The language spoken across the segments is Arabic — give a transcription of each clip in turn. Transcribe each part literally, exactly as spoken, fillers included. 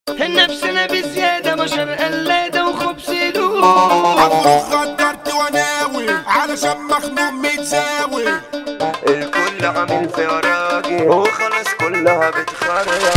نفسنا بزيادة بشر قلادة وخبز لوم. عفروك غدرت وناوي علشان مخنوق متزاوي. الكل عامل فيها راجل وخلاص كلها بتخرج.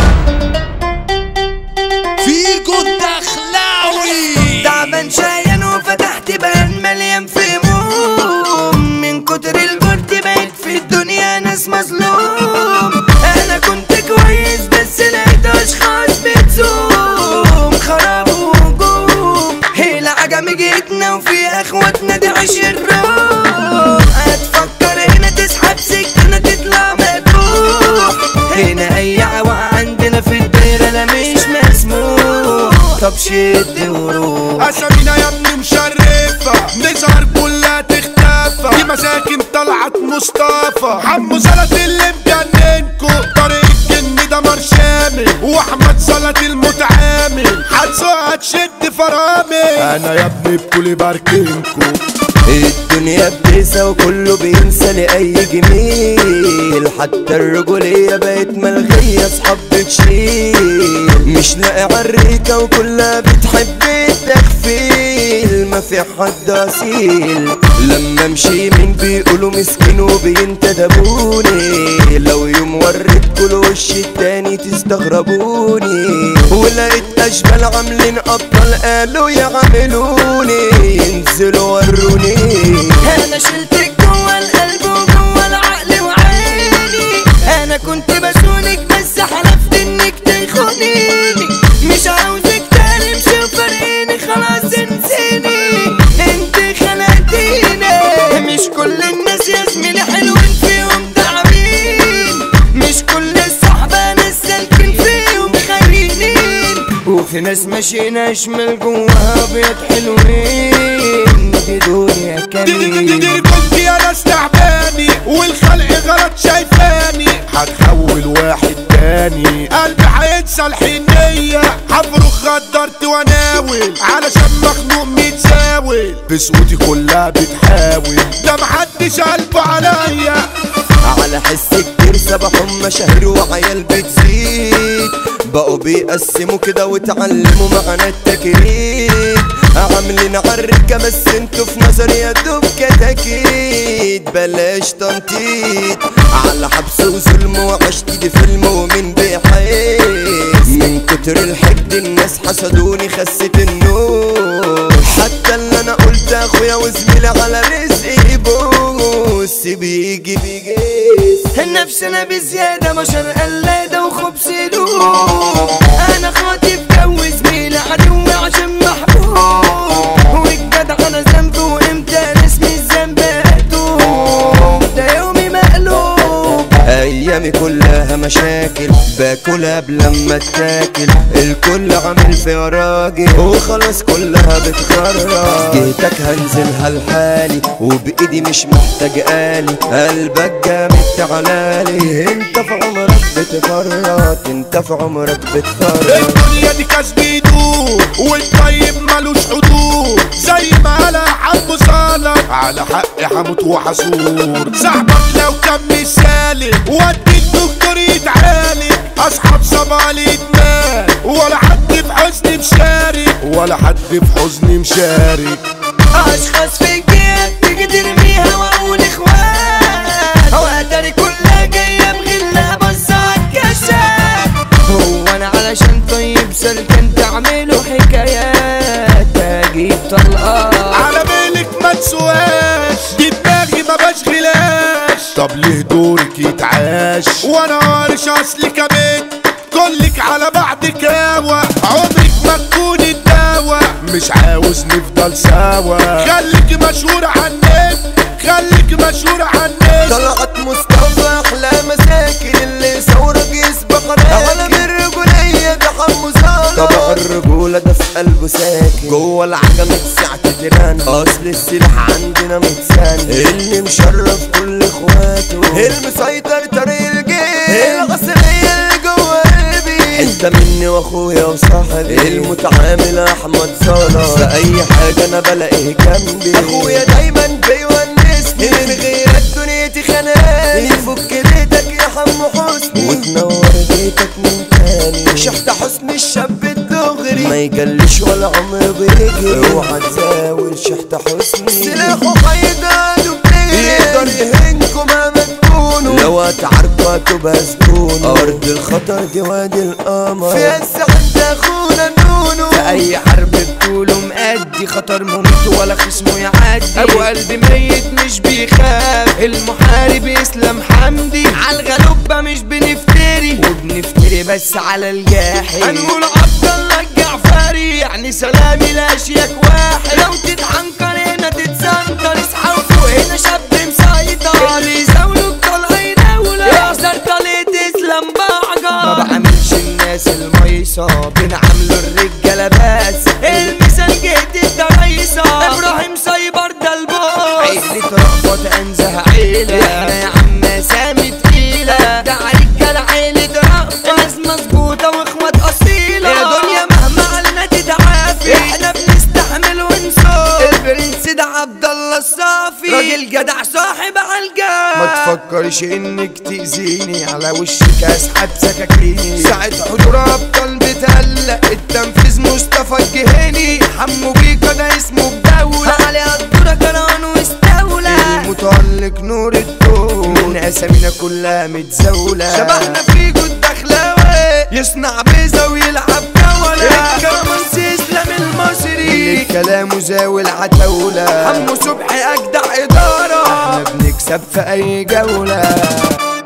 فيكو الدخلاوي تعبان شايان وفتحت بان مليان في هموم. من كتر الجرد بقيت في الدنيا ناس مظلوم. انا كنت كويس بس لقيت اشخاص بتزوم. خراب وهجوم هي العجم جيتنا وفي اخواتنا دي عيش الروم. هتفكر هنا تسحب سكينة تطلع مدبوح. هنا اي عوا عندنا في الدايرة لا مش مسموح. طب شد وروح اسامينا يا ابني مشرفة نظهر كلها تختفى. دي مساكن طلعت مصطفى حمو زلط اللي مجننكو. طريق الجن ده مرشامل واحمد زلط المتعامل. هتسوق هتشد فرامل انا يا ابني بكل باركينكو. الدنيا بتنسى وكله بينسى لأي جميل. حتى الرجولية بقت ملغية صحاب بتشيل. مش لاقي عالريكة وكلها بتحب التخفيل. ما في حد أصيل لما امشي من بيقولوا مسكين وبينتدبوني. لو يوم وريت كل وش التاني تستغربوني. ولقيت أشبال عاملين أبطال قالوا يعملوني. ينزلوا وروني انا شلتك جوا القلب وجوا العقل وعيني. انا كنت بسونك بس حلفت انك تخونيني. مش عاوزك تاني مش فارقيني خلاص انسيني. انت خلقتيني. مش كل الناس يا زميلي حلوين فيهم تعبين. مش كل الصحبة ناس سالكين فيهم خاينين. وفي ناس ماشيين اشمل جواها ابيض حلوين. دي دنيا كمين دي كنت يا ناس تعباني والخلق غلط شايفاني. هتحول واحد تاني قلبي هينسى الحنية. حفروك غدرت وناول علشان مخنوق متزاول. بسقوطي كلها بتحاول ده محدش قلبه عليا. على حس كتير سبحهم مشاهير وعيال بتزيد. بقوا بيقسموا كده وتعلموا معانا التكريد. عاملين عركة بس انتوا في نظري يا دوب كتاكيد. بلاش تنطيط على حبس وظلم وعشت دي فيلم ومين بيحس. من كتر الحقد الناس حسدوني خست النور. حتى اللي انا قلت اخويا وزميلي على رزقي يبوس بيجي بيجيس. نفسنا بزيادة بشر قلادة وخبز لوم. انا خاطب جو زميلي عدوي عشان محبوب. والجدع انا ذنب وامتى اسمي الذنب اتوب. ده يومي مقلوب ايامي كلها مشاكل باكلها قبل لما اتاكل. الكل عامل فيها راجل وخلاص كلها بتخرج. جيتك هنزلها لحالي وبايدي مش محتاج آلي. قلبك جامد تعالالي. انت في عمرك بتفرط انت في عمرك بتفرط. الدنيا دي كاس بيدور والطيب مالوش حضور. زي ما قالها حمو صالح على حقي حموت وحصور. صاحبك لو كان مثالي ودي الدكتور يتعالج. اصحاب صبالي ادمان ولا حد في حزني مشارك. ولا حد في حزني مشارك. اشخاص في الجيب تيجي ترميها واقول اخوات. وقدري كلها جايه بغلها بص عالكشاف. هو انا علشان طيب سلكن تعملوا حكايات. اجيب طلقات على بالك ما تسواش دي دماغي ما بشغلاش. طب ليه دورك يتعاش وانا قارش اصلي كمان. كلك على بعض كاوة عمرك ما تكون الدواء. مش عاوز نفضل سوا خليك مشهور عنك. خليك مشهور عنك. طلعت مصطفى احلى مساكن اللي ثورك يسبق راكب. انا بالرجولية ده حمو صالح. طبع الرجولة ده في قلبه ساكن. جوه العجمة ساعة تيران. اصل السلاح عندنا متسان. اللي مشرف كل اخواته. المسيطر طريق الجيل. العصرية اللي جوه قلبي. حتة مني واخويا وصاحبي. المتعامل احمد صالح. في اي حاجة انا بلاقيه جنبي. اخويا دايما بيونسني. من غيرك دنيتي خناني. يفك بيتك يا حمو حسني وتنور بيتك من تاني. شحت حسني الشاب الدغري ما يجلش ولا عمر بيجري. اوعى تزاول شحت حسني سلاحه حيدان وبتجري يقدر يهنكم مهما تكونوا. لو هتعاركوا هتبقى زبون. ارض الخطر دي وادي القمر فيها السعد اخونا نونو. في اي حرب بطوله مأدي خطر مميت ولا خصمه يعدي. ابو قلبي ميت مش بيخاف المحارب اسلام حمدي. عالغلوبة مش بنفتري وبنفتري بس على الجاحد. هنقول عبد الله الجعفري يعني سلامي لاشياك واحد. لو تتعنكر هنا تتسنطر اصحى وفوق هنا شاب مسيطر. اللي يزاوله بطلع يداوله يحذر طليت اسلام بعجر. ما بعملش الناس الميصة بنعملوا الرجالة بس. المثال جهة الدرايسة ابراهيم سايبر ده البوس. عيلة رأفت انزه عيلة احنا يا عم سامي تقيلة. ده رجالة عيلة رأفت ناس مظبوطة واخوات اصيلة. يا دنيا مهما علينا تتعافي احنا بنستحمل ونصوم. البرنس ده عبد الله الصافي راجل جدع صاحب عالجاه. ما تفكرش انك تأذيني على وشك اسحب سكاكيني. ساعة حضور ابطال بتقلق التنفيذ مصطفى الجهيني. حمو بيكا ده اسمه بدولة علي قدورة كران واستولى. المتألق نور الدول من اسامينا كلها متزولة. شبهنا فيكو الدخلاوي يصنع بيزا ويلعب جولة. الكرمانس اسلام المصري كلامه زاوي العتاولة. حمو صبحي اجدع ادارة احنا بنكسب في اي جولة.